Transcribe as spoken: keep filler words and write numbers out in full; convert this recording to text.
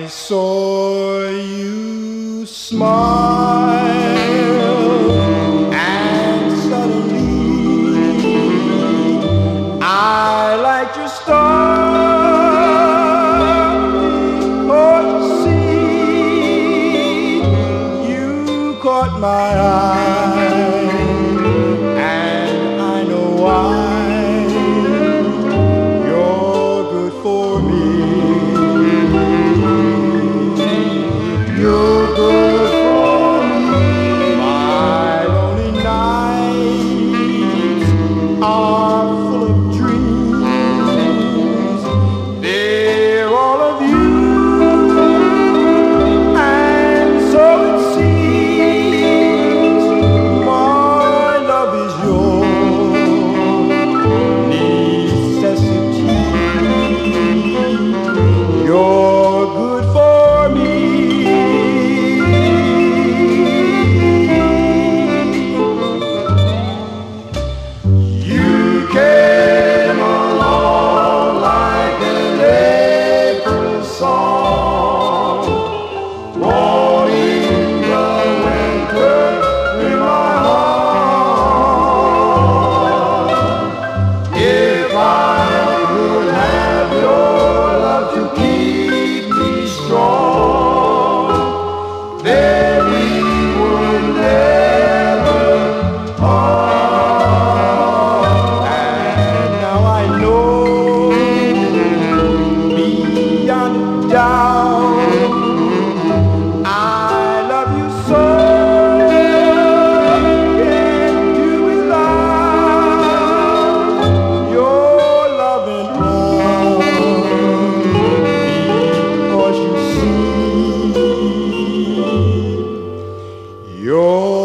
saw you smile, and suddenly I liked your style. Because you see, you caught my eye, and I know why. You're good for me. You're good for me. My lonely nights are full of dreams. They're all of you, and so it seems my love is your necessity. You're good for me. I love you so. Can't do without your loving arms, because you see, you're